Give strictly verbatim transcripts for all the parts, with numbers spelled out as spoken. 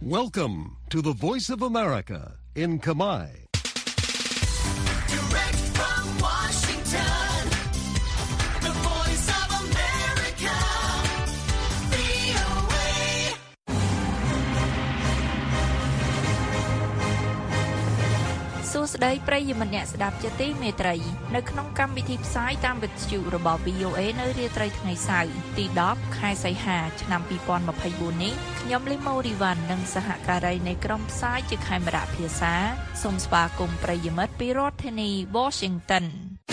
Welcome to the Voice of America in Kamai. Direct from Washington, the Voice of America, វី អូ เอសួស្តីប្រិយមិត្តអ្នកស្ដាប់ជាទីមេត្រីនៅក្នុងកម្មវិធីផ្សាយតាមវិទ្យុរបស់ វី អូ เอ នៅរាត្រីថ្ងៃសៅរ៍ទីដប់ខែសីហាឆ្នាំពីរពាន់ម្ភៃបួននេះខ្ញុំលីម៉ូរីវ៉ាន់និងសហការីនៃក្រុមផ្សាយជាខេមរៈភាសាសូមស្វាគមន៍ប្រិយមិត្តពីរដ្ឋធានី Washington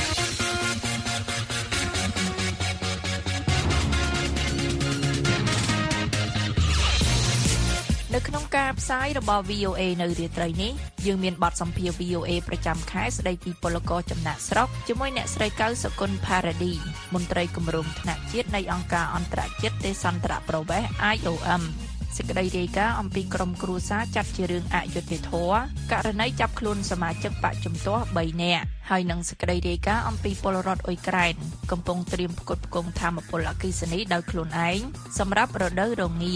នៅក្នុងការផ្សាយរបស់ វី អូ เอ នៅរាត្រីនេះយើងមានបទសម្ភាសន៍ វី អូ เอ ប្រចាំខែស្ដីពីពលករចំណាក់ស្រុកជាមួយអ្នកស្រីកៅសុគន្ធផារ៉ាឌីមន្ត្រីគម្រោងថ្នាក់ជាតិនៃអង្គការអន្តរជាតិទេសន្តរប្រវេសន៍ ไอ អូ เอ็ม សេចក្តីរាយការណ៍អំពីក្រុមគ្រួសារចាត់ជារឿងអយុត្តិធម៌ករណីចាប់ខ្លួនសមាជិកបច្ចុប្បន្នបីនាក់ហើយនឹងសេចក្តីរាយការណ៍អំពីពលរដ្ឋអ៊ុយក្រែនកំពុងត្រៀមផ្គត់ផ្គង់ថាមពលអគ្គិសនីដោយខ្លួនឯងសម្រាប់រដូវរងា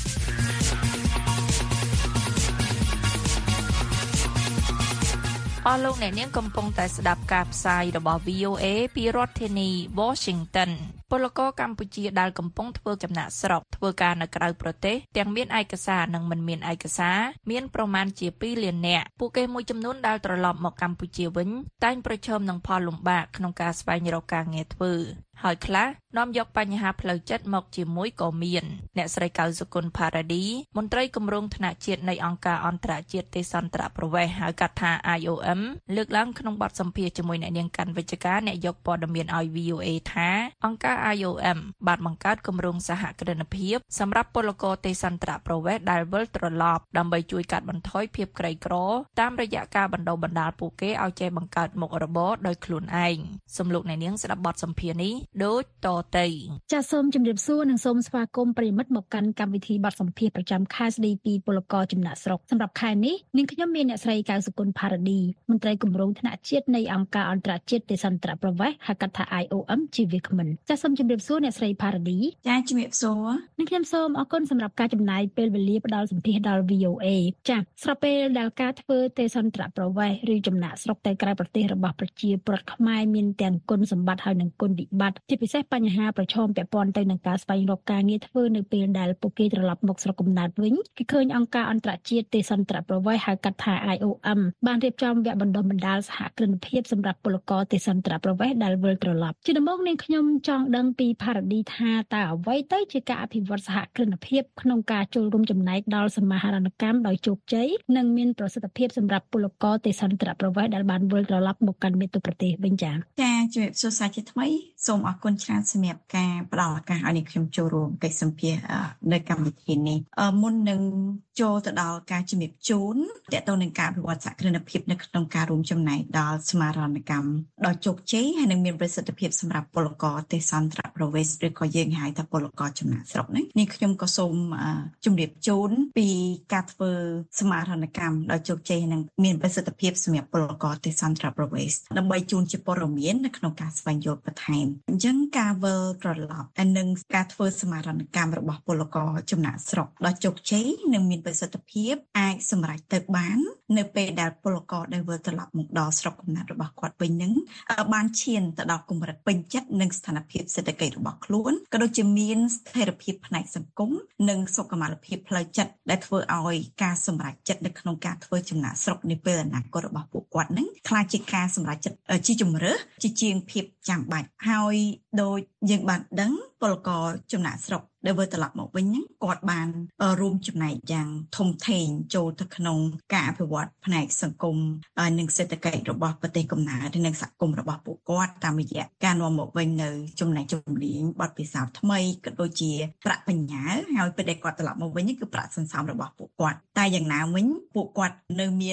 អស់លោកអ្នកនាងកំពុងតែស្ដាប់ការផ្សាយរបស់ វី អូ เอ ពីរដ្ឋធានី Washington ពលករកម្ពុជាដែលកំពុងធ្វើចំណាក់ស្រុកធ្វើការនៅក្រៅប្រទេសទាំងមានឯកសារនិងមិនមានឯកសារមានប្រមាណជាពីរលាននាក់ពួកគេមួយចំនួនដែលត្រឡប់មកកម្ពុជាវិញតែងប្រឈមនឹងផលលំបាកក្នុងការស្វែងរកការងារធ្វើហើយខ្លះនាំយកបញ្ហាផ្លូវចិត្តមកជាមួយក៏មានអ្នកស្រីកៅសុគន្ធផារ៉ាឌីមន្ត្រីគម្រោងថ្នាក់ជាតិនៃអង្គការអន្តរជាតិទេសន្តរប្រវេសន៍ហៅកាត់ថា ไอ អូ เอ็ม លើកឡើងក្នុងបទសម្ភាសន៍ជាមួយអ្នកនាងកាន់វិជ្ជការអ្នកយកព័ត៌មានឲ្យ វី អូ เอ ថាអង្គការ ไอ អូ เอ็ม បានបង្កើតគម្រោងសហគ្រិនភាពសម្រាប់ពលករទេសន្តរប្រវេសន៍ដែលវិលត្រឡប់ដើម្បីជួយកាត់បន្ថយភាពក្រីក្រតាមរយៈការបណ្ដុះបណ្ដាលពួកគេឲ្យចេះបង្កើតមុខរបរដោយខ្លួនឯងសូមលោកអ្នកនាងស្ដាប់បទសម្ភាសន៍នេះដូចតទៅចាសសូមជម្រាបសួរនិងសូមស្វាគមន៍ប្រិយមិត្តមកកាន់កម្មវិធីបទសម្ភាសន៍ប្រចាំខែស្ដីពីពលករចំណាក់ស្រុកសម្រាប់ខែនេះនាងខ្ញុំមានអ្នកស្រីកៅសុគន្ធផារ៉ាឌីមន្ត្រីគម្រោងថ្នាក់ជាតិនៃអង្គការអន្តរជាតិទេសន្តរប្រវេសន៍ហៅកាត់ថា ไอ អូ เอ็ม ជាវាគ្មិនចាសសូមជម្រាបសួរអ្នកស្រីផារ៉ាឌីចាសជម្រាបសួរនាងខ្ញុំសូមអរគុណសម្រាប់ការចំណាយពេលវេលាផ្ដល់សម្ភាសន៍ដល់ វី អូ เอ ចាសស្របពេលដែលការធ្វើទេសន្តរប្រវេសន៍ឬចំណាក់ស្រុកទៅក្រៅប្រទេសរបស់ប្រជាពលរដ្ឋខ្មែរមានទាំងគុណសម្បត្តិហើយនិងគុណវិបត្តិជាពិសេសបញ្ហាប្រឈមពាក់ព័ន្ធទៅនឹងការស្វែងរកការងារធ្វើនៅពេលដែលពួកគេត្រឡប់មកស្រុកកំណើតវិញគឺឃើញអង្គការអន្តរជាតិទេសន្តរប្រវេសន៍ហៅកាត់ថា ไอ អូ เอ็ม បានរៀបចំវគ្គបណ្ដុះបណ្ដាលសហគ្រិនភាពសម្រាប់ពលករទេសន្តរប្រវេសន៍ដែលវិលត្រឡប់ជាដំបូងនាងខ្ញុំចង់ដឹងពីផារ៉ាឌីថាតើអ្វីទៅជាការអភិវឌ្ឍសហគ្រិនភាពក្នុងការចូលរួមចំណែកដល់សមាហរណកម្មដោយជោគជ័យនិងមានប្រសិទ្ធភាពសម្រាប់ពលករទេសន្តរប្រវេសន៍ដែលបានវិលត្រឡប់មកកាន់មាតុប្រទេសវិញចា៎ចាជម្រាបសួរសាជាថ្មីសូមអរគុណច្រើនសម្រាប់ការផ្ដល់ឱកាសឲ្យនេះខ្ញុំចូលរួមកិច្ចសម្ភាសន៍នៅកម្មវិធីនេះមុននឹងចូលទៅដល់ការជំរាបជូនទាក់ទងនឹងការអភិវឌ្ឍសហគ្រិនភាពនៅក្នុងការរួមចំណែកដល់សមាហរណកម្មដ៏ជោគជ័យហើយនឹងមានប្រសិទ្ធភាពសម្រាប់ពលករទេសន្តរប្រវេសន៍ឬក៏យើងហៅថាពលករចំណាក់ស្រុកនេះនេះខ្ញុំក៏សូមជម្រាបជូនពីការធ្វើសមាហរណកម្មដ៏ជោគជ័យនិងមានប្រសិទ្ធភាពសម្រាប់ពលករទេសន្តរប្រវេសន៍ដើម្បីជូនជាព័ត៌មាននៅក្នុងការស្វែងយល់បន្ថែមអញ្ចឹងការវិលត្រឡប់និងការធ្វើសមាហរណកម្មរបស់ពលករចំណាក់ស្រុកដ៏ជោគជ័យនិងមានប្រសិទ្ធភាពអាចសម្រេចទៅបាននៅពេលដែលពលករដែលវិលត្រឡប់មកដល់ស្រុកកំណើតរបស់គាត់វិញនឹងបានឈានទៅដល់កម្រិតពេញចិត្តនិងស្ថានភាពសេដ្ឋកិច្ចរបស់ខ្លួនក៏ដូចជាមានស្ថិរភាពផ្នែកសង្គមនិងសុខុមាលភាពផ្លូវចិត្តដែលធ្វើឲ្យការសម្រេចចិត្តនៅក្នុងការធ្វើចំណាក់ស្រុកនាពេលអនាគតរបស់ពួកគាត់នឹងក្លាយជាការសម្រេចចិត្តជាជំរើសជាជាងភាពចាំបាច់ហើយដោយយើងបានដឹងពលករចំណាក់ស្រុកដែលវិលត្រឡប់មកវិញហ្នឹងគាត់បានរួមចំណែកយ៉ាងធំធេងចូលទៅក្នុងការអភិវឌ្ឍផ្នែកសង្គមនិងសេដ្ឋកិច្ចរបស់ប្រទេសកំណើតនិងសហគមន៍របស់ពួកគាត់តាមរយៈការនាំមកវិញនៅចំណែកជំនាញបទពិសោធន៍ថ្មីក៏ដូចជាប្រាក់បញ្ញើហើយពេលដែលគាត់ត្រឡប់មកវិញគឺប្រាក់សន្សំរបស់ពួកគាត់តែយ៉ាងណាវិញពួកគាត់នៅមានភ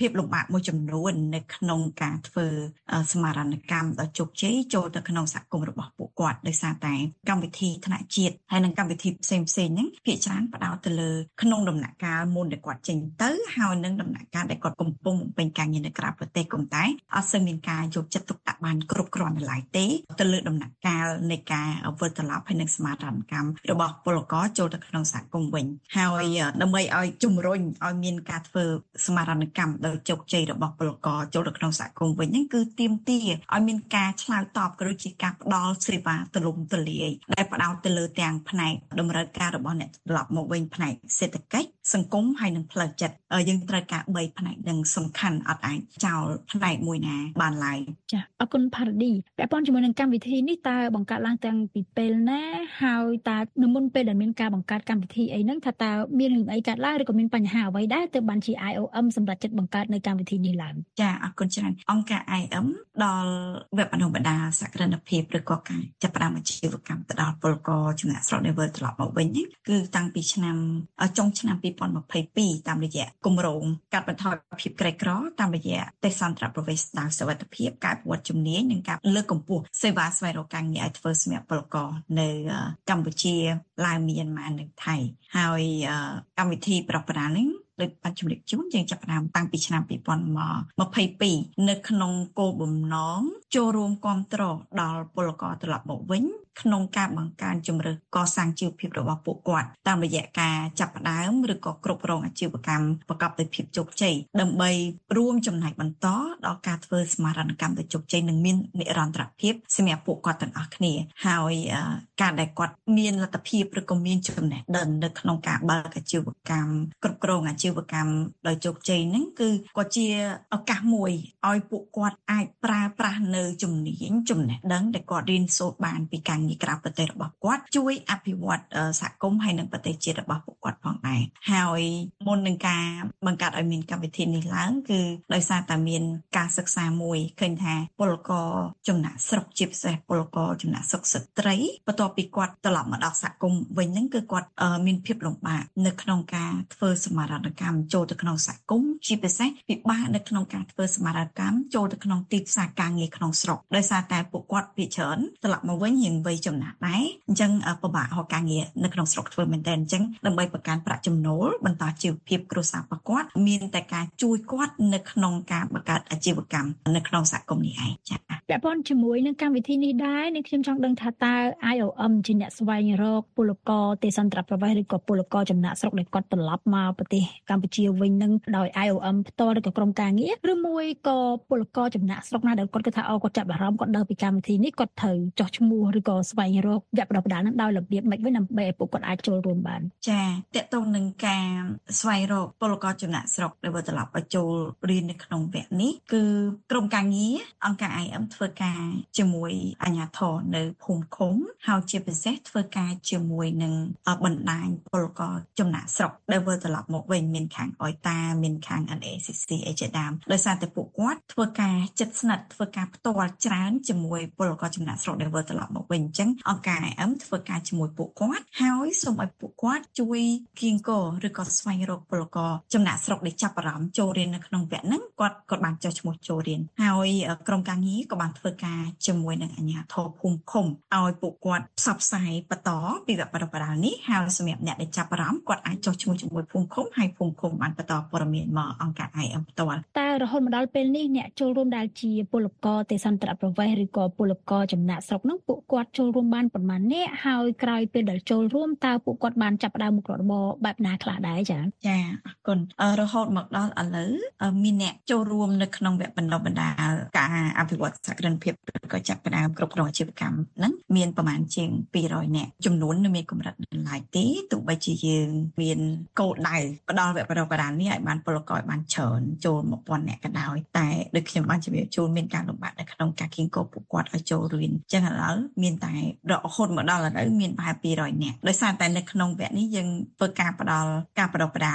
ភាពលំបាកមួយចំនួននៅក្នុងការធ្វើសមារណកម្មដ៏ជោគជ័យចូលទៅក្នុងសហគមន៍របស់ពួកគាត់ដោយសារតែកម្មវិធីថ្នាក់ជាតិហើយនិងកម្មវិធីផ្សេងៗហ្នឹងភាគច្រើនផ្ដោតទៅលើក្នុងដំណាក់កាលមុនដែលគាត់ចេញទៅហើយនឹងដំណាក់កាលដែលគាត់កំពុងបំពេញការងារនៅក្រៅប្រទេសក៏តែអត់សូវមានការយកចិត្តទុកដាក់បានគ្រប់គ្រាន់នៅឡើយទេទៅលើដំណាក់កាលនៃការវិលត្រឡប់ហើយនឹងសមារណកម្មរបស់ពលករចូលទៅក្នុងសហគមន៍វិញហើយដើម្បីឲ្យជំរុញឲ្យមានការធ្វើសមារណកម្មដោយជោគជ័យរបស់ពលករចូលទៅក្នុងសហគមន៍វិញហ្នឹងគឺទាមទារឲ្យមានការឆ្លើយតបក៏ដូចជាការផ្ដល់សេវាទូលំទូលាយដែលផ្ដោតទៅលើទាំងផ្នែកតម្រូវការរបស់អ្នកត្រឡប់មកវិញផ្នែកសេដ្ឋកិច្ចសង្គមហើយនិងផ្លូវចិត្តយើងត្រូវការបីផ្នែកនឹងសំខាន់អត់អាចចោលផ្នែកមួយណាបានឡើយចា៎អរគុណ Pardy ពាក់ព័ន្ធជាមួយនឹងកម្មវិធីនេះតើបង្កើតឡើងតាំងពីពេលណាហើយតើនៅមុនពេលដែលមានការបង្កើតកម្មវិធីអីហ្នឹងថាតើមានរឿងអីកើតឡើងឬក៏មានបញ្ហាអ្វីដែរទើបបានជា I O M សម្រាប់ចិត្តបង្កើតនៅកម្មវិធីនេះឡើងចា៎អរគុណច្រើនអង្គការ I O M ដល់វគ្គបណ្ដុះបណ្ដាលសក្តានុភាពឬក៏ការចាប់ផ្ដើមអាជីវកម្មទៅដល់ពលករចំណាក់ស្រុកដែលវិលត្រឡប់មកវិញនេះគឺតាំងពីឆ្នាំចុងឆ្នាំពីរពាន់ម្ភៃពីរតាមរយៈគម្រោងកាត់បន្ថយភាពក្រីក្រតាមរយៈទេសន្តរប្រវេសន៍ដល់សុវត្ថិភាពការប្រវត្តិជំនាញនិងការលើកកម្ពស់សេវាស្វែងរកការងារឲ្យធ្វើសម្រាប់ពលករនៅកម្ពុជាឡាវមីយ៉ាន់ម៉ានិងថៃហើយកម្មវិធីប្រព័ន្ធនេះដោយបញ្ជំរាបជូនយើងចាប់ផ្ដើមតាំងពីឆ្នាំពីរពាន់ម្ភៃពីរនៅក្នុងគោលបំណងចូលរួមគាំទ្រដល់ពលករត្រឡប់មកវិញក្នុងការបង្កើនជំរឿនកសាងជីវភាពរបស់ពួកគាត់តាមរយៈការចាប់ផ្ដើមឬក៏គ្រប់គ្រងអាជីវកម្មប្រកបដោយភាពជោគជ័យដើម្បីរួមចំណែកបន្តដល់ការធ្វើសមារណកម្មដ៏ជោគជ័យនិងមាននិរន្តរភាពសម្រាប់ពួកគាត់ទាំងអស់គ្នាហើយការដែលគាត់មានលទ្ធភាពឬក៏មានចំណេះដឹងនៅក្នុងការបើកអាជីវកម្មគ្រប់គ្រងអាជីវកម្មដោយជោគជ័យហ្នឹងគឺក៏ជាឱកាសមួយឲ្យពួកគាត់អាចប្រើប្រាស់នៅជំនាញចំណេះដឹងដែលគាត់រៀនសូត្របានពីការងារក្រៅប្រទេសរបស់គាត់ជួយអភិវឌ្ឍសហគមន៍ហើយនិងប្រទេសជាតិរបស់ពួកគាត់ផងដែរហើយមុននឹងការបង្កើតឲ្យមានកម្មវិធីនេះឡើងគឺដោយសារតែមានការសិក្សាមួយឃើញថាពលករចំណាក់ស្រុកជាពិសេសពលករចំណាក់ស្រុកស្ត្រីបន្ទាប់ពីគាត់ត្រឡប់មកដល់សហគមន៍វិញហ្នឹងគឺគាត់មានភាពលំបាកនៅក្នុងការធ្វើសមារណកម្មចូលទៅក្នុងសហគមន៍ជាពិសេសពិបាកនៅក្នុងការធ្វើសមារណកម្មចូលទៅក្នុងទីផ្សារការងារក្នុងស្រុកដោយសារតែពួកគាត់ភាគច្រើនត្រឡប់មកវិញរៀងវ័យចំណាស់ដែរអញ្ចឹងពិបាករកការងារនៅក្នុងស្រុកធ្វើមែនតើអញ្ចឹងដើម្បីបង្កើនប្រាក់ចំណូលបន្តជីវភាពគ្រួសាររបស់គាត់មានតែការជួយគាត់នៅក្នុងការបង្កើតអាជីវកម្មនៅក្នុងសហគមន៍នេះឯងចា៎ពាក់ព័ន្ធជាមួយនឹងកម្មវិធីនេះដែរនេះខ្ញុំចង់ដឹងថាតើ I O M ជាអ្នកស្វែងរកពលករទេសន្តរប្រវេសន៍ឬក៏ពលករចំណាក់ស្រុកដែលគាត់ត្រឡប់មកប្រទេសកម្ពុជាវិញនឹងដោយ I O M ផ្ទាល់ឬក៏ក្រុមការងារឬមួយក៏ពលករចំណាក់ស្រុកណាដែលគាត់គិតថាអូគាត់ចាប់អារម្មណ៍គាត់ដឹងពីកម្មវិធីនេះគាត់ត្រូវចោះឈ្មោះឬក៏ស្វែងរកវគ្គបណ្ដុះបណ្ដាលនឹងដោយរបៀបម៉េចវិញដើម្បីឲ្យពួកគាត់អាចចូលរួមបានចាតកតងនឹងការស្វែងរកពលករចំណាក់ស្រុកដែលវិលត្រឡប់ឲ្យចូលរៀននៅក្នុងវគ្គនេះគឺក្រុមការងារអង្គការ I O M ធ្វើការជាមួយអាជ្ញាធរនៅភូមិឃុំហើយជាពិសេសធ្វើការជាមួយនឹងបណ្ដាញពលករចំណាក់ស្រុកដែលវិលត្រឡប់មកវិញមានខាងអយតាមានខាង N A C C អីជាដើមដោយសារតែពួកគាត់ធ្វើការជិតស្និទ្ធធ្វើការផ្ទាល់ច្រើនជាមួយពលករចំណាក់ស្រុកដែលវិលត្រឡប់មកវិញអញ្ចឹងអង្គការ I O M ធ្វើការជាមួយពួកគាត់ហើយសូមឲ្យពួកគាត់ជួយគៀងគរឬក៏ស្វែងរកពលករចំណាក់ស្រុកដែលចាប់អារម្មណ៍ចូលរៀននៅក្នុងវគ្គហ្នឹងគាត់គាត់បានចុះឈ្មោះចូលរៀនហើយក្រុមការងារក៏បានធ្វើការជាមួយនឹងអាជ្ញាធរភូមិឃុំឲ្យពួកគាត់ផ្សព្វផ្សាយបន្តពីវគ្គបណ្ដុះបណ្ដាលនេះហើយសម្រាប់អ្នកដែលចាប់អារម្មណ៍គាត់អាចចុះឈ្មោះជាមួយភូមិឃុំហើយភូមិឃុំបានបន្តព័ត៌មានមកអង្គការ I O M ផ្ទាល់តើរហូតមកដល់ពេលនេះអ្នកចូលរួមដែលជាពលករទេសន្តរប្រវេសន៍ឬក៏ពលករចំណាក់ស្រុកហ្នឹងពួកគាត់ចូលរួមបានប្រមាណអ្នកហើយក្រោយពេលដែលចូលរួមតើពួកគាត់បានចាប់ផ្ដើមមុខរបរបែបណាខ្លះដែរចា៎ចាអរគុណរហូតមកដល់ឥឡូវមានអ្នកចូលរួមនៅក្នុងវគ្គបណ្ដុះបណ្ដាលការអភិវឌ្ឍសក្តានុភាពឬក៏ចាប់ផ្ដើមគ្រប់គ្រងអាជីវកម្មហ្នឹងមានប្រមាណជាងពីររយនាក់ចំនួននៅមានកម្រិតឡើយទេទោះបីជាយើងមានគោលដៅផ្ដល់វគ្គបណ្ដុះបណ្ដាលនេះឲ្យបានពលករឲ្យបានច្រើនចូលមួយពាន់នាក់ក៏ដោយតែដូចខ្ញុំបានជម្រាបជូនមានការលំបាកនៅក្នុងការគៀងគរពួកគាត់ឲ្យចូលរៀនអញ្ចឹងឥឡូវមានតែរហូតមកដល់ឥឡូវមានប្រហែលពីររយនាក់ដោយសារតែនៅក្នុងវគ្គនេះយើងធ្វើការផ្ដល់ការបណ្ដុះបណ្ដាលហ្នឹង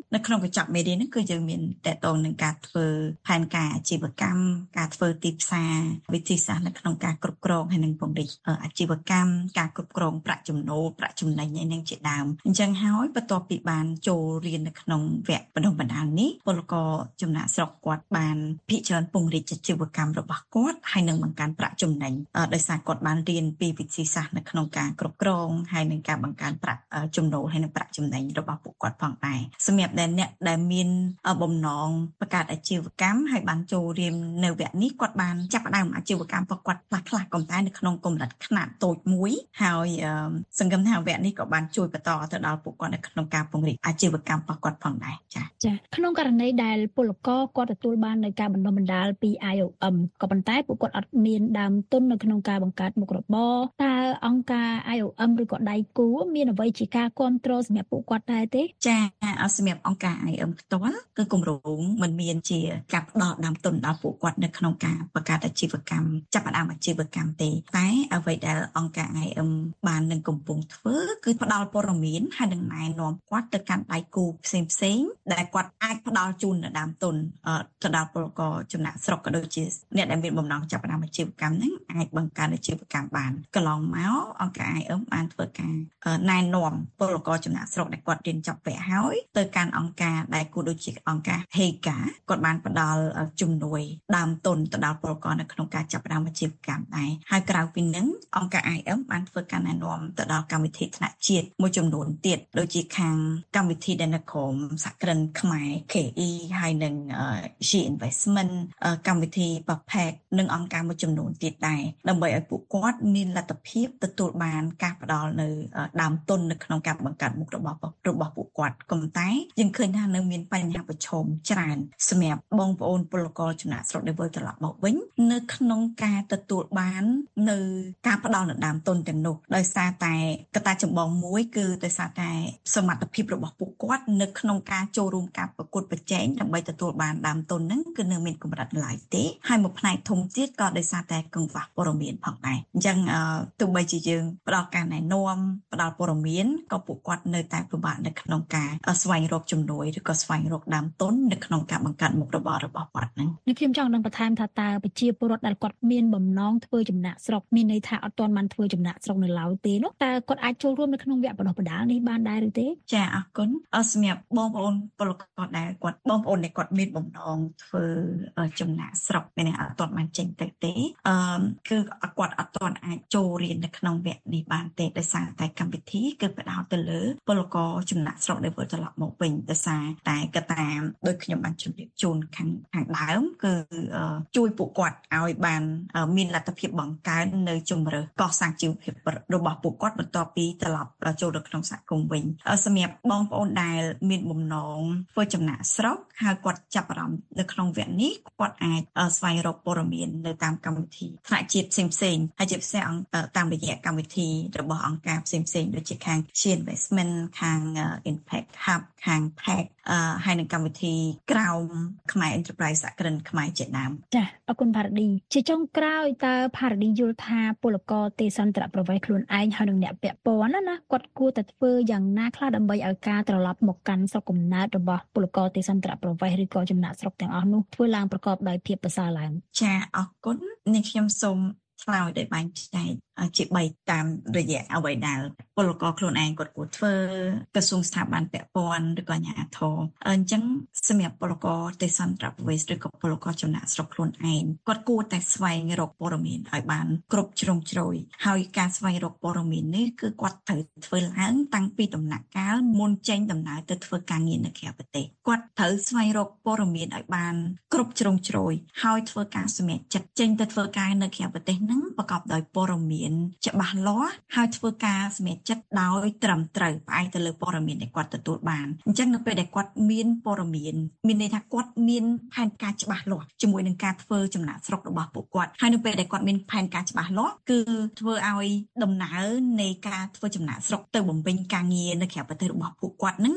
នៅក្នុងកញ្ចក់មេរៀនហ្នឹងគឺយើងមានតកតងនឹងការធ្វើផែនការអាជីវកម្មការធ្វើទីផ្សារវិធីសាស្ត្រនៅក្នុងការគ្រប់គ្រងហើយនឹងពង្រីកអាជីវកម្មការគ្រប់គ្រងប្រាក់ចំណូលប្រាក់ចំណេញឯនឹងជាដើមអញ្ចឹងហើយបន្ទាប់ពីបានចូលរៀននៅក្នុងវគ្គបណ្ដុះបណ្ដាលនេះពលករចំណាក់ស្រុកគាត់បានភាគច្រើនពង្រីកអាជីវកម្មរបស់គាត់ហើយនឹងបង្កើនប្រាក់ចំណេញដោយសារគាត់បានរៀនពីវិធីសាស្ត្រនៅក្នុងការគ្រប់គ្រងហើយនឹងការបង្កើនប្រាក់ចំណូលហើយនឹងប្រាក់ចំណេញរបស់ពួកគាត់ផងដែរសម្រាប់ដែលអ្នកដែលមានបំណងបង្កើតអាជីវកម្មហើយបានចូលរៀននៅវគ្គនេះគាត់បានចាប់ផ្ដើមអាជីវកម្មរបស់គាត់ខ្លះខ្លះក៏តែនៅក្នុងកម្រិតខ្នាតតូចមួយហើយសង្ឃឹមថាវគ្គនេះក៏បានជួយបន្តទៅដល់ពួកគាត់នៅក្នុងការពង្រីកអាជីវកម្មរបស់គាត់ផងដែរចា៎ចា៎ក្នុងករណីដែលពលករគាត់ទទួលបាននៅការបណ្ដុះបណ្ដាលពី I O M ក៏ប៉ុន្តែពួកគាត់អត់មានដើមទុននៅក្នុងការបង្កើតមុខរបរតើអង្គការ I O M ឬក៏ដៃគូមានអ្វីជាការគ្រប់គ្រងសម្រាប់ពួកគាត់ដែរទេចា៎សម្រាប់អង្គការ I O M ផ្ទាល់គឺគម្រោងមិនមានជាការផ្ដល់ដើមទុនដល់ពួកគាត់នៅក្នុងការបង្កើតអាជីវកម្មចាប់ផ្ដើមអាជីវកម្មទេតែអ្វីដែលអង្គការ I O M បាននឹងកំពុងធ្វើគឺផ្ដល់ព័ត៌មានហើយនឹងណែនាំគាត់ទៅកាន់ដៃគូផ្សេងផ្សេងដែលគាត់អាចផ្ដល់ជូននៅដើមទុនទៅដល់ពលករចំណាក់ស្រុកក៏ដូចជាអ្នកដែលមានបំណងចាប់ផ្ដើមអាជីវកម្មហ្នឹងអាចបង្កើនអាជីវកម្មបានកន្លងមកអង្គការ I O M បានធ្វើការណែនាំពលករចំណាក់ស្រុកដែលគាត់រៀនចប់វគ្គហើយទៅកាន់អង្គការដែលគូដូចជាអង្គការ Hega គាត់បានផ្ដល់ជំនួយដើមទុនទៅដល់ពលករនៅក្នុងការចាប់ផ្ដើមអាជីវកម្មដែរហើយក្រៅពីហ្នឹងអង្គការ I O M បានធ្វើការណែនាំទៅដល់កម្មវិធីថ្នាក់ជាតិមួយចំនួនទៀតដូចជាខាងកម្មវិធីដែលនៅក្រមសហគ្រិនខ្មែរ K E ហើយនឹង G Investment កម្មវិធី Papac និងអង្គការមួយចំនួនទៀតដែរដើម្បីឲ្យពួកគាត់មានលទ្ធភាពទទួលបានការផ្ដល់នៅដើមទុននៅក្នុងការបង្កើតមុខរបររបស់ពួកគាត់ក៏តែយើងឃើញថានៅមានបញ្ហាប្រឈមច្រើនសម្រាប់បងប្អូនពលករចំណាក់ស្រុកដែលវិលត្រឡប់មកវិញនៅក្នុងការទទួលបាននៅការផ្ដល់នៅដើមទុនទាំងនោះដោយសារតែកត្តាចម្បងមួយគឺដោយសារតែសមត្ថភាពរបស់ពួកគាត់នៅក្នុងការចូលរួមការប្រកួតប្រជែងដើម្បីទទួលបានដើមទុនហ្នឹងគឺនៅមានកម្រិតឡើយទេហើយមួយផ្នែកធំទៀតក៏ដោយសារតែកង្វះព័ត៌មានផងដែរអញ្ចឹងទោះបីជាយើងផ្ដល់ការណែនាំផ្ដល់ព័ត៌មានក៏ពួកគាត់នៅតែពិបាកនៅក្នុងការស្វែងរកជំនួយឬក៏ស្វែងរកដើមទុននៅក្នុងការបង្កើតមុខរបររបស់គាត់ហ្នឹងនេះខ្ញុំចង់នឹងបន្ថែមថាតើប្រជាពលរដ្ឋដែលគាត់មានបំណងធ្វើចំណាក់ស្រុកមានន័យថាអត់ទាន់បានធ្វើចំណាក់ស្រុកនៅឡើយទេនោះតើគាត់អាចចូលរួមនៅក្នុងវគ្គបណ្ដុះបណ្ដាលនេះបានដែរឬទេចាអរគុណសម្រាប់បងប្អូនពលករដែលគាត់បងប្អូនដែលគាត់មានបំណងធ្វើចំណាក់ស្រុកមានអត់ទាន់បានចេញទៅទេអឺគឺគាត់អត់ទាន់អាចចូលរៀននៅក្នុងវគ្គនេះបានទេដោយសារតែកម្មវិធីគឺផ្ដោតទៅលើពលករចំណាក់ស្រុកដែលវិលត្រឡប់មកវិញដោយសារតែកត្តាដោយខ្ញុំបានជម្រាបជូនខាងខាងដើមគឺជួយពួកគាត់ឲ្យបានមានលទ្ធភាពបង្កើននៅជំរឿកសាងជីវភាពរបស់ពួកគាត់បន្ទាប់ពីត្រឡប់ចូលទៅក្នុងសហគមន៍វិញសម្រាប់បងប្អូនដែលមានបំណងធ្វើចំណាក់ស្រុកហើយគាត់ចាប់អារម្មណ៍នៅក្នុងវគ្គនេះគាត់អាចស្វែងរកព័ត៌មាននៅតាមកម្មវិធីថ្នាក់ជាតិផ្សេងៗហើយជាពិសេសតាមរយៈកម្មវិធីរបស់អង្គការផ្សេងៗដូចជាខាង G Investment ខាង Impact Hub ខាង Pack ហើយនឹងកម្មវិធីក្រោមខ្មែរ Enterprise សហគ្រិនខ្មែរជាដើមចាអរគុណផារឌីជាចុងក្រោយតើផារឌីយល់ថាពលករទេសន្តរប្រវេសន៍ខ្លួនឯងហើយនឹងអ្នកពាក់ព័ន្ធណាណាគាត់គួរតែធ្វើយ៉ាងណាខ្លះដើម្បីឲ្យការត្រឡប់មកកាន់ស្រុកកំណើតរបស់ពលករទេសន្តរប្រវេសន៍ឬក៏ចំណាក់ស្រុកទាំងអស់នោះធ្វើឡើងប្រកបដោយភាពប្រសើរឡើងចាអរគុណនេះខ្ញុំសូមឆ្លើយដោយបែងចែកជាបីតាមរយៈអ្វីដែលពលករខ្លួនឯងគាត់គួរធ្វើក្រសួងស្ថាប័នពាក់ព័ន្ធឬក៏អាជ្ញាធរអញ្ចឹងសម្រាប់ពលករទេសន្តរប្រវេសន៍ឬក៏ពលករចំណាក់ស្រុកខ្លួនឯងគាត់គួរតែស្វែងរកព័ត៌មានឲ្យបានគ្រប់ជ្រុងជ្រោយហើយការស្វែងរកព័ត៌មាននេះគឺគាត់ត្រូវធ្វើឡើងតាំងពីដំណាក់កាលមុនចេញដំណើរទៅធ្វើការងារនៅក្រៅប្រទេសគាត់ត្រូវស្វែងរកព័ត៌មានឲ្យបានគ្រប់ជ្រុងជ្រោយហើយធ្វើការសម្រេចចិត្តចេញទៅធ្វើការនៅក្រៅប្រទេសហ្នឹងប្រកបដោយព័ត៌មានច្បាស់លាស់ហើយធ្វើការសម្រេចចិត្តដោយត្រឹមត្រូវផ្អែកទៅលើព័ត៌មានដែលគាត់ទទួលបានអញ្ចឹងនៅពេលដែលគាត់មានព័ត៌មានមានន័យថាគាត់មានផែនការច្បាស់លាស់ជាមួយនឹងការធ្វើចំណាក់ស្រុករបស់ពួកគាត់ហើយនៅពេលដែលគាត់មានផែនការច្បាស់លាស់គឺធ្វើឲ្យដំណើរនៃការធ្វើចំណាក់ស្រុកទៅបំពេញការងារនៅក្រៅប្រទេសរបស់ពួកគាត់នឹងអាច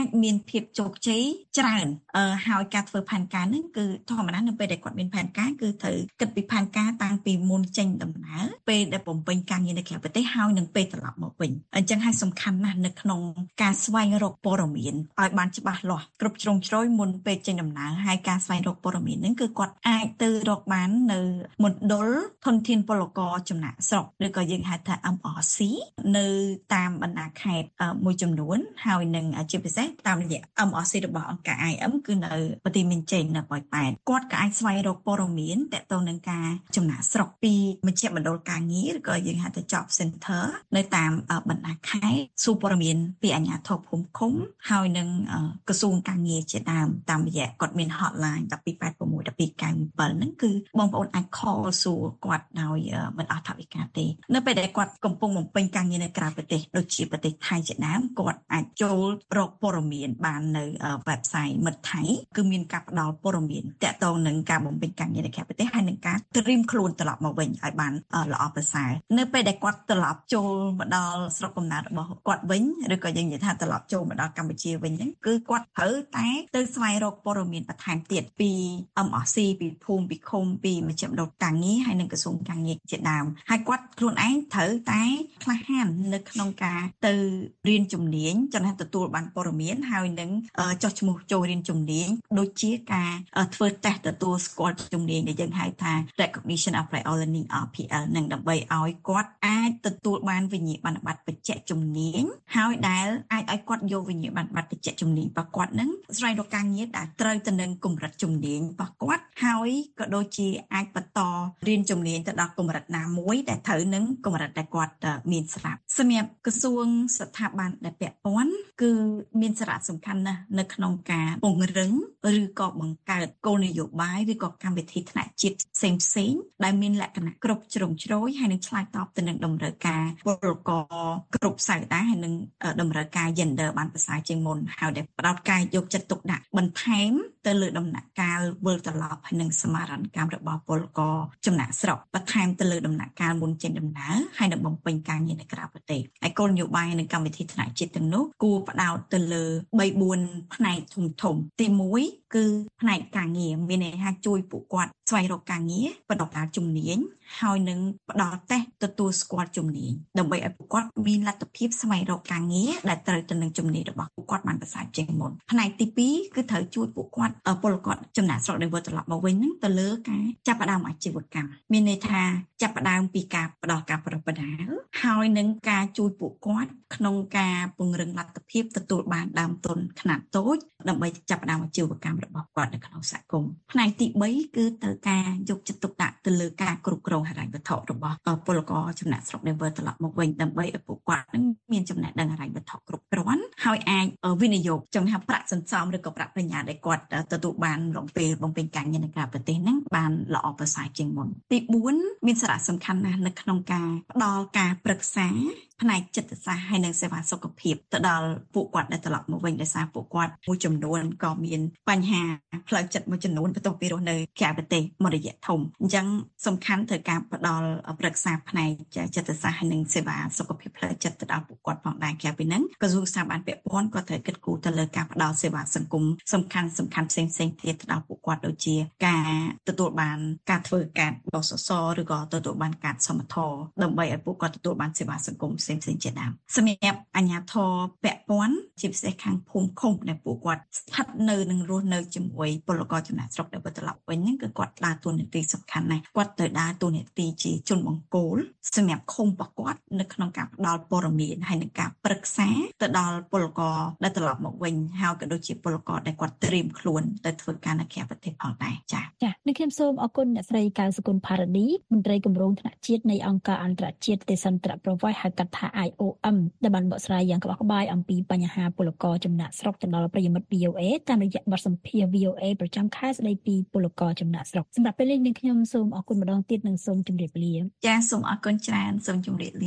អាចមានភាពជោគជ័យច្រើនអឺហើយការធ្វើផែនការហ្នឹងគឺធម្មតានៅពេលដែលគាត់មានផែនការគឺត្រូវគិតពីផែនការតាំងពីមុនចេញដំណើរពេលដែលបំពេញការងារនៅក្រៅប្រទេសហើយនឹងពេលត្រឡប់មកវិញអញ្ចឹងហើយសំខាន់ណាស់នៅក្នុងការស្វែងរកព័ត៌មានឲ្យបានច្បាស់លាស់គ្រប់ជ្រុងជ្រោយមុនពេលចេញដំណើរហើយការស្វែងរកព័ត៌មានហ្នឹងគឺគាត់អាចទៅរកបាននៅមណ្ឌលធនធានពលករចំណាក់ស្រុកឬក៏យើងហៅថា M R C នៅតាមបណ្ដាខេត្តមួយចំនួនហើយនឹងជាពិសេសតាមរយៈ M R C របស់អង្គការ I M គឺនៅប្រទេសមានជ័យនៅប៉ោយប៉ែតគាត់ក៏អាចស្វែងរកព័ត៌មានទាក់ទងនឹងការចំណាក់ស្រុកពីមជ្ឈមណ្ឌលការងារឬក៏យើងហៅថា Job Center នៅតាមបណ្ដាខេត្តសួរព័ត៌មានពីអាជ្ញាធរភូមិឃុំហើយនឹងក្រសួងការងារជាដើមតាមរយៈគាត់មាន hotline một hai tám sáu một hai chín bảyហ្នឹងគឺបងប្អូនអាច call សួរគាត់ដោយមិនអស់ថវិកាទេនៅពេលដែលគាត់កំពុងបំពេញការងារនៅក្រៅប្រទេសដូចជាប្រទេសថៃជាដើមគាត់អាចចូលរកព័ត៌មានបាននៅ website មិត្តថៃគឺមានការផ្ដល់ព័ត៌មានទាក់ទងនឹងការបំពេញការងារនៅក្រៅប្រទេសហើយនឹងការត្រៀមខ្លួនត្រឡប់មកវិញឲ្យបានល្អប្រសើរនៅពេលដែលគាត់ត្រឡប់ចូលមកដល់ស្រុកកំណើតរបស់គាត់វិញឬក៏យើងនិយាយថាត្រឡប់ចូលមកដល់កម្ពុជាវិញហ្នឹងគឺគាត់ត្រូវតែទៅស្វែងរកព័ត៌មានបន្ថែមទៀតពី M R C ពីភូមិពីឃុំពីមជ្ឈមណ្ឌលការងារហើយនឹងក្រសួងការងារជាដើមហើយគាត់ខ្លួនឯងត្រូវតែក្លាហាននៅក្នុងការទៅរៀនជំនាញចំណាស់ទទួលបានព័ត៌មានហើយនឹងចុះឈ្មោះចូលរៀនជំនាញដូចជាការធ្វើតេស្តទទួលស្គាល់ជំនាញដែលយើងហៅថា Recognition of Prior Learning R P L នឹងដើម្បីឲ្យគាត់អាចទទួលបានវិញ្ញាបនបត្របញ្ជាក់ជំនាញហើយដែលអាចឲ្យគាត់យកវិញ្ញាបនបត្របញ្ជាក់ជំនាញរបស់គាត់នឹងស្វែងរកការងារដែលត្រូវទៅនឹងកម្រិតជំនាញរបស់គាត់ហើយក៏ដូចជាអាចបន្តរៀនជំនាញទៅដល់កម្រិតណាមួយដែលត្រូវនឹងកម្រិតដែលគាត់មានស្រាប់សម្រាប់ក្រសួងស្ថាប័នដែលពាក់ព័ន្ធគឺមានសារៈសំខាន់ណាស់នៅក្នុងការពង្រឹងឬក៏បង្កើតគោលនយោបាយឬក៏កម្មវិធីថ្នាក់ជាតិផ្សេងផ្សេងដែលមានលក្ខណៈគ្រប់ជ្រុងជ្រោយហើយនឹងឆ្លើយតបទៅនឹងតម្រូវការពលករគ្រប់សាយតាហើយនឹងតម្រូវការ gender បានប្រសើរជាងមុនហើយដែលផ្ដោតការយកចិត្តទុកដាក់បន្ថែមទៅលើដំណាក់កាលវិលត្រឡប់ហើយនឹងសមារណកម្មរបស់ពលករចំណាក់ស្រុកបន្ថែមទៅលើដំណាក់កាលមុនចេញដំណើរហើយនឹងបំពេញការងារនៅក្រៅប្រទេសហើយគោលនយោបាយនិងកម្មវិធីថ្នាក់ជាតិទាំងនោះគួរផ្ដោតទៅលើ ba bốn ផ្នែកធំធំទីមួយគឺផ្នែកការងារមានន័យថាជួយពួកគាត់ស្វែងរកការងារបន្តការជំនាញហើយនឹងផ្ដល់តេស្តទទួលស្គាល់ជំនាញដើម្បីឲ្យពួកគាត់មានលទ្ធភាពស្វែងរកការងារដែលត្រូវទៅនឹងជំនាញរបស់ពួកគាត់បានប្រសើរជាងមុនផ្នែកទីពីរគឺត្រូវជួយពួកគាត់ពលករចំណាក់ស្រុកដែលវិលត្រឡប់មកវិញហ្នឹងទៅលើការចាប់ផ្ដើមអាជីវកម្មមានន័យថាចាប់ផ្ដើមពីការផ្ដល់ការប្រឹងប្រែងហើយនឹងការជួយពួកគាត់ក្នុងការពង្រឹងលទ្ធភាពទទួលបានដើមទុនខ្នាតតូចដើម្បីចាប់ផ្ដើមអាជីវកម្មរបស់គាត់នៅក្នុងសហគមន៍ផ្នែកទីបីគឺត្រូវការយកចិត្តទុកដាក់ទៅលើការគ្រប់គ្រងហិរញ្ញវត្ថុរបស់ពលករចំណាក់ស្រុកដែលវិលត្រឡប់មកវិញដើម្បីឲ្យពួកគាត់នឹងមានចំណេះដឹងហិរញ្ញវត្ថុគ្រប់គ្រាន់ហើយអាចវិនិយោគចំណាយប្រាក់សន្សំឬក៏ប្រាក់បញ្ញើដែលគាត់ទទួលបានរំពេលបំពេញការងារនៅក្រៅប្រទេសហ្នឹងបានល្អប្រសើរជាងមុនទីបួនមានសារៈសំខាន់ណាស់នៅក្នុងការផ្ដល់ការប្រឹក្សាផ្នែកចិត្តសាស្ត្រហើយនិងសេវាសុខភាពទៅដល់ពួកគាត់ដែលត្រឡប់មកវិញដោយសារពួកគាត់មួយចំនួនក៏មានបញ្ហាផ្លូវចិត្តមួយចំនួនបន្ទាប់ពីរស់នៅក្រៅប្រទេសមួយរយៈធំអញ្ចឹងសំខាន់ត្រូវការផ្ដល់ប្រឹក្សាផ្នែកចិត្តសាស្ត្រហើយនិងសេវាសុខភាពផ្លូវចិត្តទៅដល់ពួកគាត់ផងដែរក្រៅពីហ្នឹងក្រសួងស្ថាប័នពាក់ព័ន្ធក៏ត្រូវគិតគូរទៅលើការផ្ដល់សេវាសង្គមសំខាន់សំខាន់ផ្សេងផ្សេងទៀតទៅដល់ពួកគាត់ដូចជាការទទួលបានការធ្វើកាតបសសឬក៏ទទួលបានកាតសមត្ថភាពដើម្បីឲ្យពួកគាត់ទទួលបានសេវាសង្គមផ្សេងផ្សេងជាដើមសម្រាប់អាជ្ញាធរពាក់ព័ន្ធជាពិសេសខាងភូមិឃុំដែលពួកគាត់ស្ថិតនៅនឹងរស់នៅជាមួយពលករចំណាក់ស្រុកដែលវិលត្រឡប់វិញហ្នឹងគឺគាត់ដើរតួនាទីសំខាន់ណាស់គាត់ទៅដើរតួនាទីជាជនបង្គោលសម្រាប់ឃុំរបស់គាត់នៅក្នុងការផ្ដល់ព័ត៌មានហើយនឹងការប្រឹក្សាទៅដល់ពលករដែលត្រឡប់មកវិញហើយក៏ដូចជាពលករដែលគាត់ត្រៀមខ្លួនទៅធ្វើការនៅក្រៅប្រទេសផងដែរចា៎ចា៎នេះខ្ញុំសូមអរគុណអ្នកស្រីកៅសុគន្ធផារ៉ាឌីមន្ត្រីគម្រោងថ្នាក់ជាតិនៃអង្គការអន្តរជាតិទេសន្តរប្រវត្តិហៅកាត់ថា I O M ដែលបានបកស្រាយយ៉ាងក្បោះក្បាយអំពីបញ្ហាពលករចំណាក់ស្រុកទៅដល់ប្រិយមិត្ត V O A តាមរយៈបទសម្ភាសន៍ V O A ប្រចាំខែស្ដីពីពលករចំណាក់ស្រុកសម្រាប់ពេលនេះនាងខ្ញុំសូមអរគុណម្ដងទៀតនិងសូមជម្រាបលាចា៎សូមអរគុណច្រើនសូមជម្រាបលា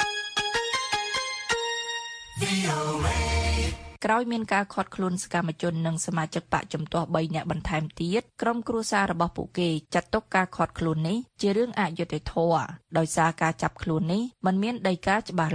ក្រោយមានការខាត់ខ្លួនសកម្មជននិងសមាជិកបកជំទាស់3នាក់បន្ថែមទៀតក្រុមគ្រួសាររបស់ពួកគេចាត់ទុកការខាត់ខ្លួននេះជារឿងអយុត្តិធម៌ដោយសារការចាប់ខ្លួននេះមិនមានដីកាច្បាស់លាស់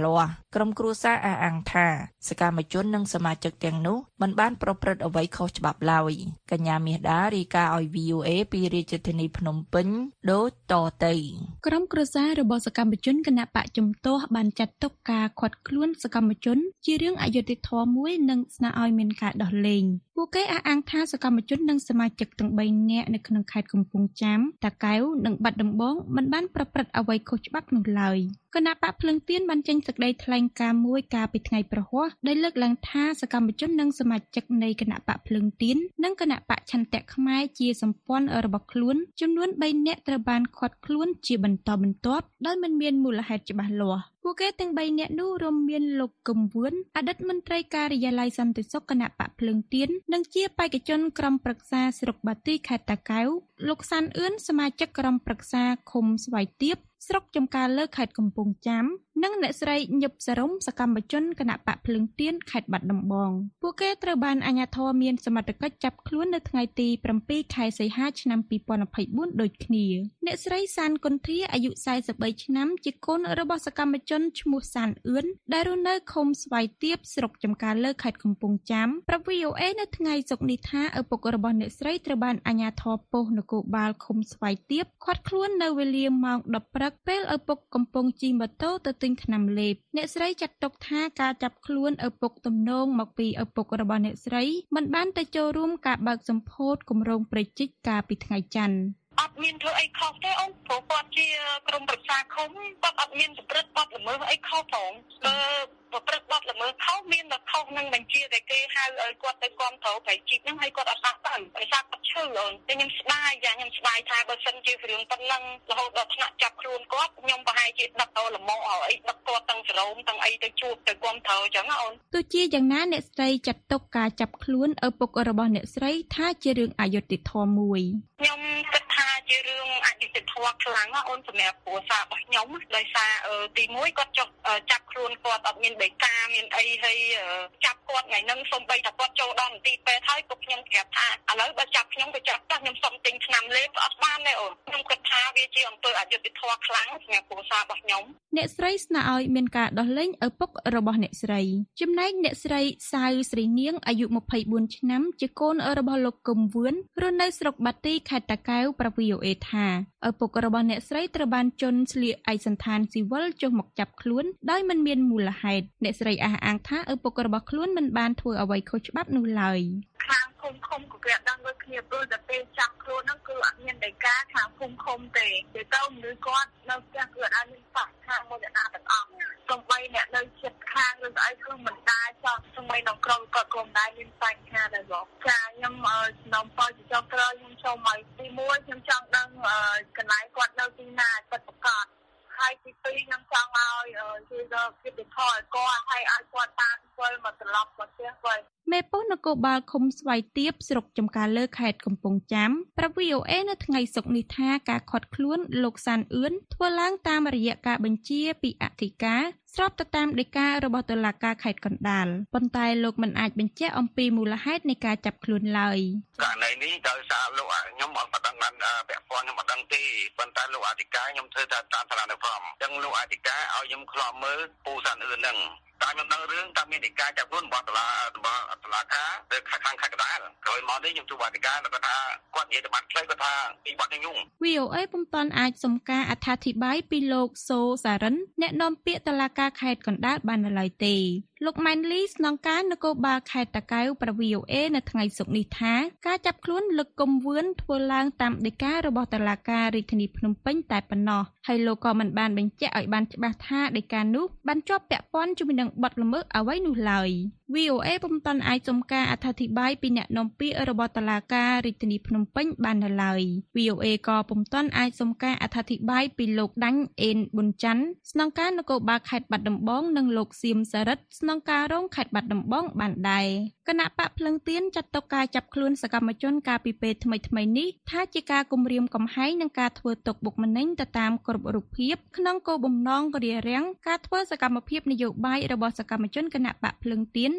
ក្រុមគ្រួសារអះអាងថាសកម្មជននិងសមាជិកទាំងនោះមិនបានប្រព្រឹត្តអ្វីខុសច្បាប់ឡើយកញ្ញាមាសដារាយការណ៍ឲ្យ វី អូ អេ ពីរាជធានីភ្នំពេញដូចតទៅក្រុមគ្រួសាររបស់សកម្មជនគណបកជំទាស់បានចាត់ទុកការឃាត់ខ្លួនសកម្មជនជារឿងអយុត្តិធម៌មួយនិងស្នើឲ្យមានការដោះលែងពួកគេអះអាងថាសកម្មជននិងសមាជិកទាំងបីនាក់នៅក្នុងខេត្តកំពង់ចាមតាកែវនិងបាត់ដំបងមិនបានប្រព្រឹត្តអ្វីខុសច្បាប់នោះឡើយគណៈបកភ្លឹងទៀនបានចេញសេចក្តីថ្លែងការណ៍មួយកាលពីថ្ងៃប្រហ័សដែលលើកឡើងថាសកម្មជននិងសមាជិកនៃគណៈបកភ្លឹងទៀននិងគណៈបកឆន្ទៈខ្មែរជាសម្ព័ន្ធរបស់ខ្លួនចំនួនបីនាក់ត្រូវបានឃាត់ខ្លួនជាបន្តបន្ទាប់ដោយមិនមានមូលហេតុច្បាស់លាស់ពួកគេទាំងបីនាក់នោះរួមមានលោកកឹមវឿនអតីតមន្ត្រីការិយាល័យសន្តិសុខគណៈបកភ្លើងទៀននិងជាបេក្ខជនក្រុមប្រឹក្សាស្រុកបាទីខេត្តតាកែវលោកសាន់អឿនសមាជិកក្រុមប្រឹក្សាឃុំស្វាយទៀបស្រុកចំការលើខេត្តកំពង់ចាមនិងអ្នកស្រីញឹបសរុំសកម្មជនគណៈបកភ្លើងទៀនខេត្តបាត់ដំបងពួកគេត្រូវបានអាជ្ញាធរមានសមត្ថកិច្ចចាប់ខ្លួននៅថ្ងៃទី7ខែសីហាឆ្នាំ2024ដូចគ្នាអ្នកស្រីសានគុន្ធាអាយុ43ឆ្នាំជាកូនរបស់សកម្មជនឈ្មោះសានអឿនដែលរស់នៅឃុំស្វាយទៀបស្រុកចំការលើខេត្តកំពង់ចាមប្រាប់ វី អូ អេ នៅថ្ងៃសុក្រនេះថាឪពុករបស់អ្នកស្រីត្រូវបានអាជ្ញាធរប៉ុស្តិ៍នគរបាលឃុំស្វាយទៀបឃាត់ខ្លួននៅវេលាម៉ោងដប់ព្រឹកពេលឪពុកកំពុងជិះម៉ូតូទៅទិញថ្នាំលេបអ្នកស្រីចាត់ទុកថាការចាប់ខ្លួនឪពុកទំនងមកពីឪពុករបស់អ្នកស្រីមិនបានទៅចូលរួមការបើកសម្ពោធគម្រោងប្រជិកកាលពីថ្ងៃច័ន្ទអត់មានធ្វើអីខុសទេអូនព្រោះគាត់ជាក្រុមប្រឹក្សាឃុំគាត់អត់មានប្រព្រឹត្តបទល្មើសអីខុសផងបើប្រព្រឹត្តបទល្មើសខុសមានតែខុសនឹងបញ្ជាដែលគេហៅឲ្យគាត់ទៅគាំទ្រប្រជិកហ្នឹងហើយគាត់អត់អស់ទៅដោយសារគាត់ឈឺអូនតែខ្ញុំស្ដាយយ៉ាងខ្ញុំស្ដាយថាបើសិនជារឿងប៉ុណ្ណឹងរហូតដល់ថ្នាក់ចាប់ខ្លួនគាត់ខ្ញុំប្រហែលជាដឹកទៅលំអអីដឹកគាត់ទាំងសរោមទាំងអីទៅជួបទៅគាំទ្រអញ្ចឹងអូនទោះជាយ៉ាងណាអ្នកស្រីចាត់ទុកការចាប់ខ្លួនឪពុករបស់អ្នកស្រីថាជារឿងអយុត្តិធម៌មួយខ្ញុំគិតថាជារឿងអយុត្តិធម៌ខ្លាំងណាស់អូនសម្រាប់គ្រួសាររបស់ខ្ញុំដោយសារទីមួយគាត់ចុះចាប់ខ្លួនគាត់អត់មានដីកាមានអីហើយចាប់គាត់ថ្ងៃហ្នឹងសូម្បីតែគាត់ចូលដល់មន្ទីរពេទ្យហើយពួកខ្ញុំប្រាប់ថាឥឡូវបើចាប់ខ្ញុំទៅចាប់ខ្ញុំសុំទិញថ្នាំលេបអត់បានទេអូនខ្ញុំគិតថាវាជាអំពើអយុត្តិធម៌ខ្លាំងសម្រាប់គ្រួសាររបស់ខ្ញុំអ្នកស្រីស្នើឲ្យមានការដោះលែងឪពុករបស់អ្នកស្រីចំណែកអ្នកស្រីសៅស្រីនាងអាយុ24ឆ្នាំជាកូនរបស់លោកកឹមវឿនរស់នៅស្រុកបាទីខេត្តតាកែវប្រាប់ វី អូ អេ ថាឪពុករបស់អ្នកស្រីត្រូវបានជន់ស្លៀកឯកសណ្ឋានស៊ីវិលចុះមកចាប់ខ្លួនដោយមិនមានមូលហេតុអ្នកស្រីអះអាងថាឪពុករបស់ខ្លួនមិនបានធ្វើអ្វីខុសច្បាប់នោះឡើយខាងឃុំឃុំក៏គេអត់ដឹងដូចគ្នាព្រោះតែពេលចាប់ខ្លួនហ្នឹងគឺអត់មានដីកាខាងឃុំឃុំទេទៅទៅមនុស្សគាត់នៅផ្ទះគឺអត់មានប៉ះខាងមួយអ្នកណាទាំងអស់សូម្បីអ្នកនៅជិតខាងឬស្អីគឺមិនដែរចោះសូម្បីក្នុងក្រុមគាត់ក៏មិនដែរមានបញ្ហាដែរបងចាខ្ញុំខ្ញុំប៉ោចចុះក្រោយខ្ញុំចូលមកទីមួយខ្ញុំចង់ដឹងកន្លែងគាត់នៅទីណាពិតប្រាកដហើយទីពីរខ្ញុំចង់ឲ្យជួយដល់គិតទៅខលគាត់ហើយឲ្យគាត់តាមវិលមកត្រឡប់មកផ្ទះវិញមេប៉ុស្តិ៍នគរបាលឃុំស្វាយទៀបស្រុកចំការលើខេត្តកំពង់ចាមប្រាប់ វី អូ អេ នៅថ្ងៃសុក្រនេះថាការឃាត់ខ្លួនលោកសានអឿនធ្វើឡើងតាមរយៈការបញ្ជាពីអធិការស្របទៅតាមដីការបស់តុលាការខេត្តកណ្ដាលប៉ុន្តែលោកមិនអាចបញ្ជាក់អំពីមូលហេតុនៃការចាប់ខ្លួនឡើយករណីនេះដោយសារលោកខ្ញុំអត់ដឹងបានពាក់ព័ន្ធខ្ញុំអត់ដឹងទេប៉ុន្តែលោកអធិការខ្ញុំធ្វើតាមសាលានៅព្រមចឹងលោកអធិការឲ្យខ្ញុំឃ្លាំមើលពូសានអឿនហ្នឹងតាមខ្ញុំដឹងរឿងតាមមានដីកាចាប់ខ្លួនរបស់តុលារបស់តុលាការទៅខាងខេត្តកណ្ដាលក្រោយមកនេះខ្ញុំជួបអធិការគាត់ថាគាត់និយាយទៅបានផ្លេចគាត់ថាពីបាត់ញងវី អូ អេ ពុំទាន់អាចសុំការអត្ថាធិប្បាយពីលោកសូសារិនអ្នកនាំពាក្យតុលាការខេត្តកណ្ដាលបាននៅឡើយទេលោកម៉ែនលីស្នងការនគរបាលខេត្តតាកែវប្រាប់ វី អូ អេ នៅថ្ងៃសុក្រនេះថាការចាប់ខ្លួនលោកកុំវឿនធ្វើឡើងតាមដីការបស់តុលាការរាជធានីភ្នំពេញតែប៉ុណ្ណោះហើយលោកក៏មិនបានបញ្ជាក់ឲ្យបានច្បាស់ថាដីកានោះបានជាប់ពាក់ព័ន្ធជាមួយនឹងបទល្មើសអ្វីនោះឡើយ វី អូ អេ ពុំទាន់អាចសុំការអត្ថាធិប្បាយពីអ្នកនាំពាក្យរបស់តុលាការរាជធានីភ្នំពេញបាននៅឡើយ វី អូ អេ ក៏ពុំទាន់អាចសុំការអត្ថាធិប្បាយពីលោកដាញ់អេនប៊ុនច័ន្ទស្នងការនគរបាលខេត្តបាត់ដំបងនិងលោកសៀមសារិទ្ធស្នងការរងខេត្តបាត់ដំបងបានដែរគណៈបកភ្លឹងទៀនចាត់ទុកការចាប់ខ្លួនសកម្មជនកាលពីពេលថ្មីៗនេះថាជាការគំរាមកំហែងនិងការធ្វើទុកបុកម្នេញទៅតាមគ្រប់រូបភាពក្នុងគោលបំណងរារាំងការធ្វើសកម្មភាពនយោបាយរបស់សកម្មជនគណៈបកភ្លឹងទៀន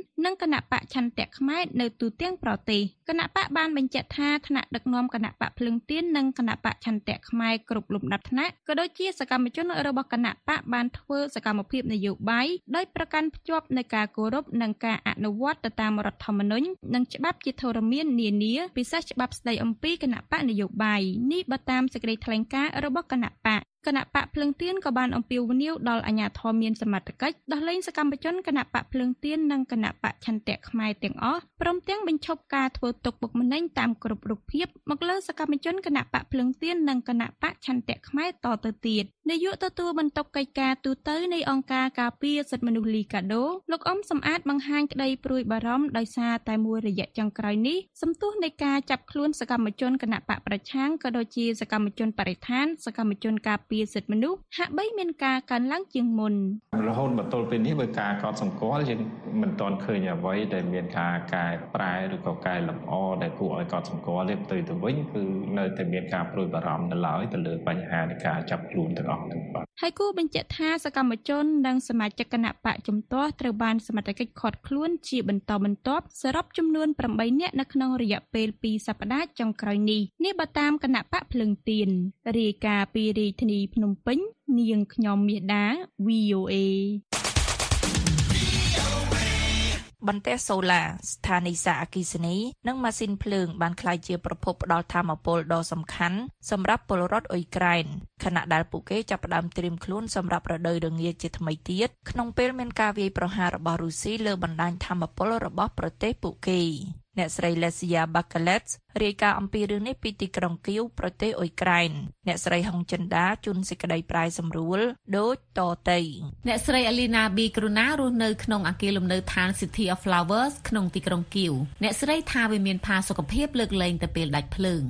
និងគណៈបកឆន្ទៈខ្មែរនៅទូទាំងប្រទេសគណៈបកបានបញ្ជាក់ថាថ្នាក់ដឹកនាំគណៈបកភ្លើងទៀននិងគណៈបកឆន្ទៈខ្មែរគ្រប់លំដាប់ថ្នាក់ក៏ដូចជាសកម្មជនរបស់គណៈបកបានធ្វើសកម្មភាពនយោបាយដោយប្រកាន់ភ្ជាប់នូវការគោរពនិងការអនុវត្តទៅតាមរដ្ឋធម្មនុញ្ញនិងច្បាប់ជាធរមាននានាពិសេសច្បាប់ស្តីអំពីគណៈបកនយោបាយនេះបើតាមសេចក្តីថ្លែងការណ៍របស់គណៈបកគណៈបកភ្លើងទៀនក៏បានអំពាវនាវដល់អាជ្ញាធរមានសមត្ថកិច្ចដោះលែងសកម្មជនគណៈបកភ្លើងទៀននិងគណៈបកឆន្ទៈខ្មែរទាំងអស់ព្រមទាំងបញ្ឈប់ការធ្វើទុកបុកម្នេញតាមគ្រប់រូបភាពមកលើសកម្មជនគណៈបកភ្លើងទៀននិងគណៈបកឆន្ទៈខ្មែរតទៅទៀតនាយកទទួលបន្ទុកកិច្ចការទូតនៃអង្គការការពារសិទ្ធិមនុស្សលីកាដូលោកអ៊ំសំអាតបង្ហាញក្តីព្រួយបារម្ភដោយសារតែមួយរយៈចុងក្រោយនេះសន្ទុះនៃការចាប់ខ្លួនសកម្មជនគណៈបកប្រឆាំងក៏ដូចជាសកម្មជនបរិស្ថានសកម្មជនការពារសិទ្ធិមនុស្សហាក់បីមានការកើនឡើងជាងមុនរហូតមកទល់ពេលនេះបើការកត់សម្គាល់យើងមិនទាន់ឃើញអ្វីដែលមានការកែប្រែឬក៏កែលម្អដែលគួរឲ្យកត់សម្គាល់ទេផ្ទុយទៅវិញគឺនៅតែមានការព្រួយបារម្ភនៅឡើយទៅលើបញ្ហានៃការចាប់ខ្លួនទាំងអស់ហ្នឹងបាទហើយគូបញ្ជាក់ថាសកម្មជននិងសមាជិកគណៈបកជំទាស់ត្រូវបានសមត្ថកិច្ចឃាត់ខ្លួនជាបន្តបន្ទាប់សរុបចំនួនប្រាំបីនាក់នៅក្នុងរយៈពេលពីរសប្តាហ៍ចុងក្រោយនេះនេះបើតាមគណៈបកភ្លើងទៀនរាយការណ៍ពីរាជធានីភ្នំពេញនាងខ្ញុំមាសដា វី អូ เอបន្ទះសូឡាស្ថានីយ៍សារអគ្គិសនីនិងម៉ាស៊ីនភ្លើងបានក្លាយជាប្រភពផ្ដល់ថាមពលដ៏សំខាន់សម្រាប់ពលរដ្ឋអ៊ុយក្រែនខណៈដែលពួកគេចាប់ផ្ដើមត្រៀមខ្លួនសម្រាប់រដូវរងាជាថ្មីទៀតក្នុងពេលមានការវាយប្រហាររបស់រុស្ស៊ីលើបណ្ដាញថាមពលរបស់ប្រទេសពួកគេអ្នកស្រី Lesia Bakalets រាយការណ៍អំពីរឿងនេះពីទីក្រុងគីវប្រទេសអ៊ុយក្រែនអ្នកស្រីហុងចិនដាជួនសេចក្តីប្រាយសម្រួលដូចតទៅអ្នកស្រី Alina B Kruna រស់នៅក្នុងអគារលំនៅឋាន City of Flowers ក្នុងទីក្រុងគីវអ្នកស្រីថាវាមានផាសុកភាពលើកលែងទៅពេលដាច់ភ្លើង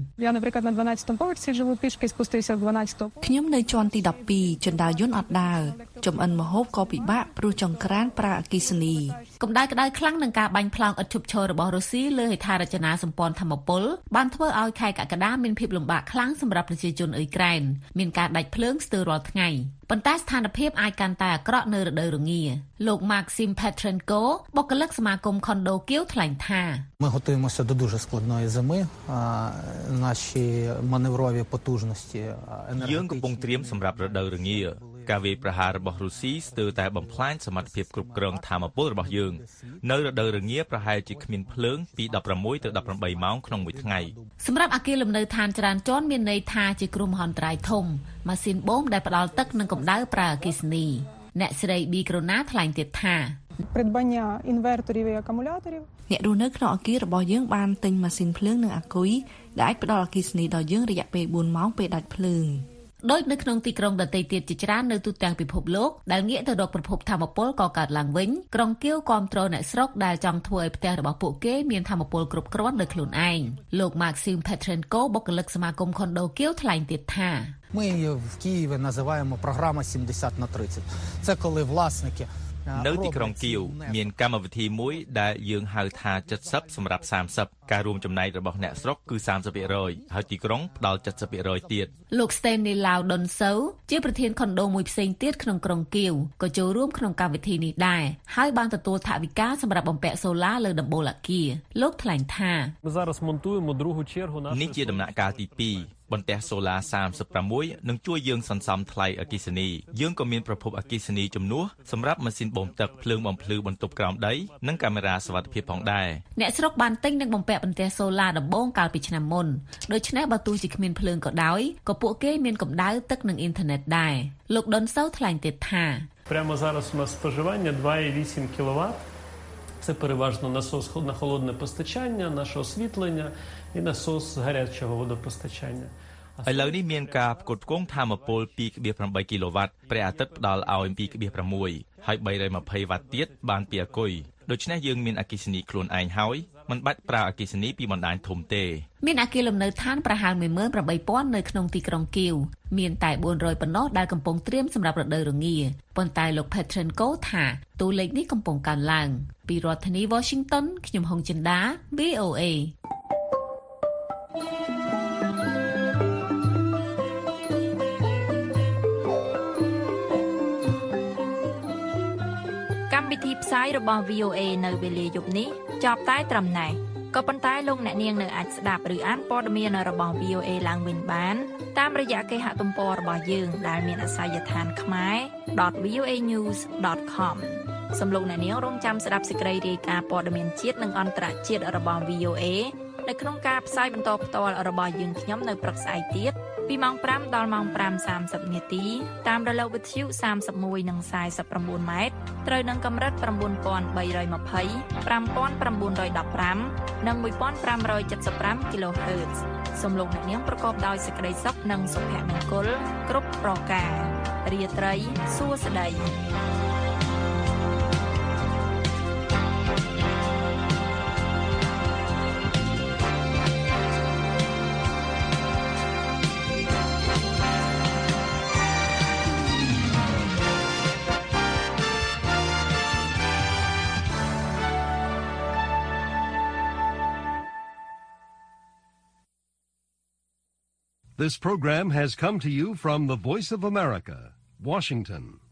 ខ្ញុំនៅជាន់ទីដប់ពីរជណ្ដើរយន្តអត់ដើរចំអិនម្ហូបក៏ពិបាកព្រោះចង្ក្រានប្រើអគ្គិសនីកម្ដៅក្តៅខ្លាំងនឹងការបាញ់ផ្លោងឥតឈប់ឈររបស់រុស្ស៊ីលើហេដ្ឋារចនាសម្ព័ន្ធថាមពលបានធ្វើឲ្យខែកក្កដាមានភាពលំបាកខ្លាំងសម្រាប់ប្រជាជនអ៊ុយក្រែនមានការដាច់ភ្លើងស្ទើររាល់ថ្ងៃប៉ុន្តែស្ថានភាពអាចកាន់តែអាក្រក់នៅរដូវរងាលោក Maxim Petrenko បុគ្គលិកសមាគមខុនដូគៀវថ្លែងថា Ми готуємося до дуже складної зими. Наші маневрові потужності енергетичні. យើងកំពុងត្រៀមសម្រាប់រដូវរងាការវាយប្រហាររបស់រុស្ស៊ីស្ទើរតែបំផ្លាញសមត្ថភាពគ្រប់គ្រងថាមពលរបស់យើងនៅរដូវរងាប្រហែលជាគ្មានភ្លើងពីដប់ប្រាំមួយទៅដប់ប្រាំបីម៉ោងក្នុងមួយថ្ងៃសម្រាប់អគារលំនៅឋានចរានចរមានន័យថាជាគ្រោះមហន្តរាយធំម៉ាស៊ីនបូមដែលផ្ដល់ទឹកនិងកម្ដៅប្រើអគ្គិសនីអ្នកស្រី B Krona ថ្លែងទៀតថា Придбання інверторів і акумуляторів អ្នករស់នៅក្នុងអគាររបស់យើងបានទិញម៉ាស៊ីនភ្លើងនិងអាគុយដែលអាចផ្ដល់អគ្គិសនីដល់យើងរយៈពេលបួនម៉ោងពេលដាច់ភ្លើងដោយនៅក្នុងទីក្រុងដទៃទៀតជាច្រើននៅទូទាំងពិភពលោកដែលងាកទៅរកប្រភពថាមពលក៏កើតឡើងវិញក្រុងគៀវគាំទ្រអ្នកស្រុកដែលចង់ធ្វើឲ្យផ្ទះរបស់ពួកគេមានថាមពលគ្រប់គ្រាន់ដោយខ្លួនឯងលោក Maxim Petrenko បុគ្គលិកសមាគមខុនដូគៀវថ្លែងទៀតថា Ми в Києві називаємо програма сімдесят на тридцять. Це коли власники នៅទីក្រុងគៀវមានកម្មវិធីមួយដែលយើងហៅថាเจ็ดสิบសម្រាប់សាមសិបការរួមចំណែករបស់អ្នកស្រុកគឺសាមសិបភាគរយហើយទីក្រុងផ្ដល់เจ็ดสิบភាគរយទៀតលោក Stanislaw Donsou ជាប្រធានខុនដូមួយផ្សេងទៀតក្នុងក្រុងគៀវក៏ចូលរួមក្នុងកម្មវិធីនេះដែរហើយបានទទួលថវិកាសម្រាប់បំពាក់សូឡាលើដំបូលអគារលោកថ្លែងថានេះជាដំណាក់កាលទីពីរបន្ទះសូឡាសាមសិបប្រាំមួយនឹងជួយយើងសន្សំថ្លៃអគ្គិសនីយើងក៏មានប្រភពអគ្គិសនីជំនួសសម្រាប់ម៉ាស៊ីនបូមទឹកភ្លើងបំភ្លឺបន្ទប់ក្រោមដីនិងកាមេរ៉ាសុវត្ថិភាពផងដែរអ្នកស្រុកបានទិញនិងបំពាក់បន្ទះសូឡាដំបូងកាលពីឆ្នាំមុនដូច្នេះបើទោះជាគ្មានភ្លើងក៏ដោយក៏ពួកគេមានកម្ដៅទឹកនិងអ៊ីនធឺណិតដែរលោក Donsou ថ្លែងទៀតថា Прямо зараз у нас споживання два і вісім кіловат. Це переважно насос на холодне постачання, наше освітлення і насос гарячого водопостачання. ឥឡូវនេះមានការផ្គត់ផ្គង់ថាមពល ពីរភាគប្រាំបី គីឡូវ៉ាត់ព្រះអាទិត្យផ្ដល់ឲ្យ ពីរភាគប្រាំមួយ ហើយ បីរយម្ភៃ វ៉ាត់ទៀតបានពីអាគុយដូច្នេះយើងមានអគ្គិសនីខ្លួនឯងហើយមិនបាច់ប្រើអគ្គិសនីពីបណ្ដាញធំទេមានអគារលំនៅឋានប្រហែល មួយម៉ឺនប្រាំបីពាន់ នៅក្នុងទីក្រុងគៀវមានតែ បួនរយ ប៉ុណ្ណោះដែលកំពុងត្រៀមសម្រាប់រដូវរងាប៉ុន្តែលោក Petrenko ថាតួលេខនេះកំពុងកើនឡើងពីរដ្ឋធានី Washington ខ្ញុំហុងចិន្តា វី អូ เอកម្មវិធីផ្ផ្សាយរបស់ វី អូ เอ នៅវេលាយប់នេះចប់តែត្រឹមណេះក៏ប៉ុន្តែលោកអ្នកនាងនៅអាចស្ដាប់ឬអានព័ត៌មានរបស់ វី អូ เอ ឡើងវិញបានតាមរយៈគេហទំព័ររបស់យើងដែលមានអាសយដ្ឋាន ខ្មែរ ដត វី អូ เอ ញូស ដត ខម សំលោកអ្នកនាងរងចាំស្ដាប់សេចក្តីរាយការណ៍ព័ត៌មានជាតិនិងអន្តរជាតិរបស់ វី អូ เอ នៅក្នុងការផ្សាយបន្តផ្ទាល់របស់យើងខ្ញុំនៅព្រឹកស្អែកទៀតពីម៉ោងប្រាំដល់ម៉ោងប្រាំសាមសិបនាទីតាមរលកវិទ្យុសាមសិបមួយនិងខ្សែសិបប្រាំបួនម៉ែត្រត្រូវនឹងកម្រិត៩បី២០ ៥៩១៥និងមួយពាន់ប្រាំរយเจ็ดสิบห้า kHz សូមលោកអ្នកនាងប្រកបដោយសេចក្តីសុខនិងសុភមង្គលគ្រប់ប្រការរាត្រីសួស្តី This program has come to you from the Voice of America, Washington.